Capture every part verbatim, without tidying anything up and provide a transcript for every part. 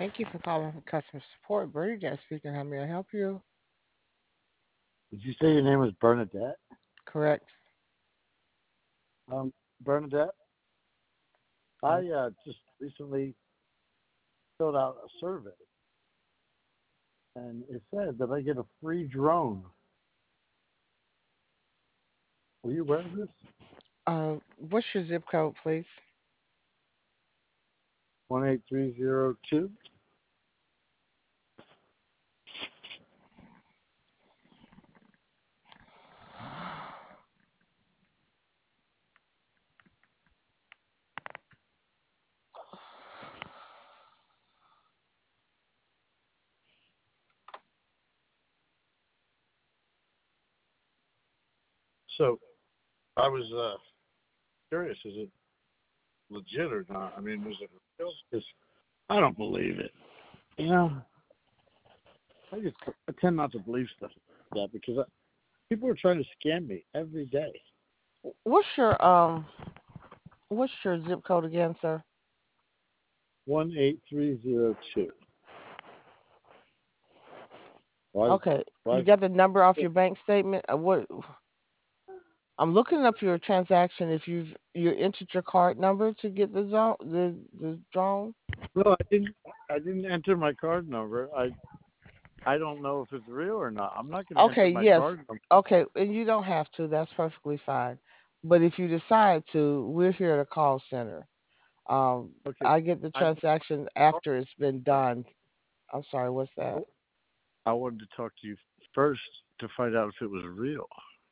Thank you for calling customer support. Bernadette speaking. How may I help you? Did you say your name was Bernadette? Correct. Um, Bernadette, I Oh, uh, just recently filled out a survey, and it said that I get a free drone. Were you aware of this? uh, what's your zip code, please? One eight three zero two. So I was uh, curious: is it legit or not? I mean, is it real? 'Cause I don't believe it. You know, I just I tend not to believe stuff like that because I, people are trying to scam me every day. What's your um? What's your zip code again, sir? One eight three zero two. Why? Okay, you Why? got the number off your bank statement. Uh, what? I'm looking up your transaction. If you've you entered your card number to get the zone, the the drone. No, I didn't. I didn't enter my card number. I I don't know if it's real or not. I'm not going to enter Okay, my yes. card number. Okay, and you don't have to. That's perfectly fine. But if you decide to, we're here at a call center. Um, Okay, I get the I put transaction my card after it's been number. done. I'm sorry, what's that? Oh, I wanted to talk to you first to find out if it was real.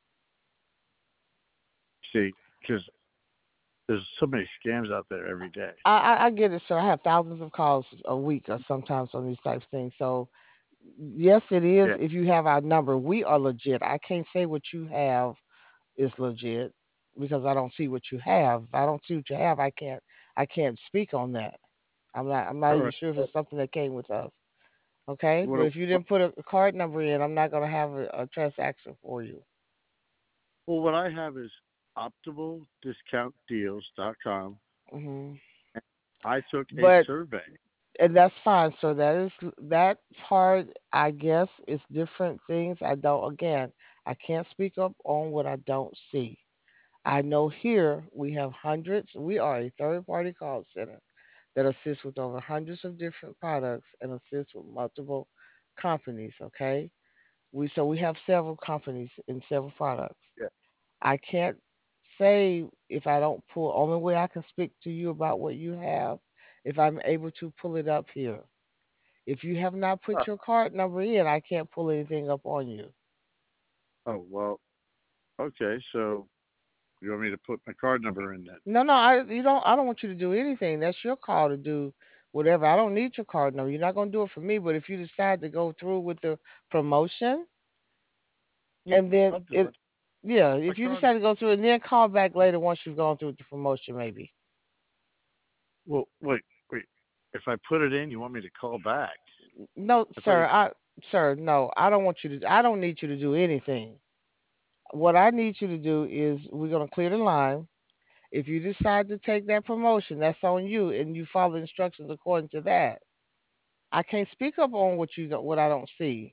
See, because there's so many scams out there every day. I, I, I get it, sir. I have thousands of calls a week or sometimes on these types of things. So, yes, it is Yeah. if you have our number. We are legit. I can't say what you have is legit because I don't see what you have. If I don't see what you have, I can't I can't speak on that. I'm not I'm not All even right. sure if Well, it's something that came with us. Okay? But what, if you what, didn't put a card number in, I'm not gonna have a, a transaction for you. well, what I have is optimal discount deals dot com. Hmm. I took a But survey. and that's fine, sir. That is that part. I guess is different things. I don't. Again, I can't speak up on what I don't see. I know here we have hundreds. We are a third-party call center that assists with over hundreds of different products and assists with multiple companies. Okay, we so we have several companies and several products. Yeah. I can't say if I don't pull. Only way I can speak to you about what you have if I'm able to pull it up here. If you have not put Uh, your card number in, I can't pull anything up on you. oh well. Okay. So you want me to put my card number in then? No, no, I you don't. I don't want you to do anything. That's your call to do whatever. I don't need your card number. You're not gonna do it for me. But if you decide to go through with the promotion, Yeah, and then I'll do it, it. yeah, My if you card. decide to go through, and then call back later once you've gone through with the promotion, maybe. Well, wait, wait. If I put it in, you want me to call back? No, I thought sir. you. I, sir, no. I don't want you to. I don't need you to do anything. What I need you to do is we're gonna clear the line. If you decide to take that promotion, that's on you, and you follow instructions according to that. I can't speak up on what you don't, what I don't see.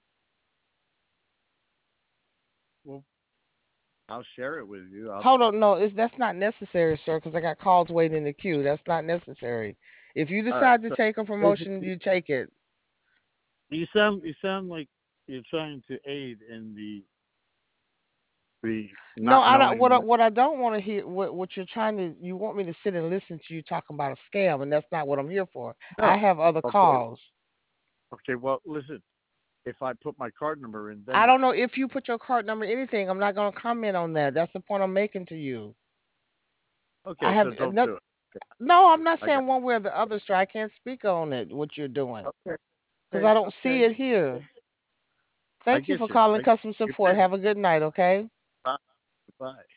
Well, I'll share it with you. I'll. Hold on, no, it's, that's not necessary, sir, because I got calls waiting in the queue. That's not necessary. If you All right. decide to So take a promotion, basically, you take it. you sound you sound like you're trying to aid in the the No, not I don't. What I, knowing. what I don't want to hear, what what you're trying to, you want me to sit and listen to you talking about a scam, and that's not what I'm here for. I No. have other Okay. calls. Okay. Well, listen. If I put my card number in, then I what? don't know if you put your card number, anything. I'm not going to comment on that. That's the point I'm making to you. I Okay. have So don't no, do it. Okay, no. I'm not I got. saying one way or the other, sir. I can't speak on it. What you're doing Okay. because Okay. I don't see Okay. it here. I Thank you get for you. calling I get customer you. support. Busy. Have a good night, okay? Bye. Bye.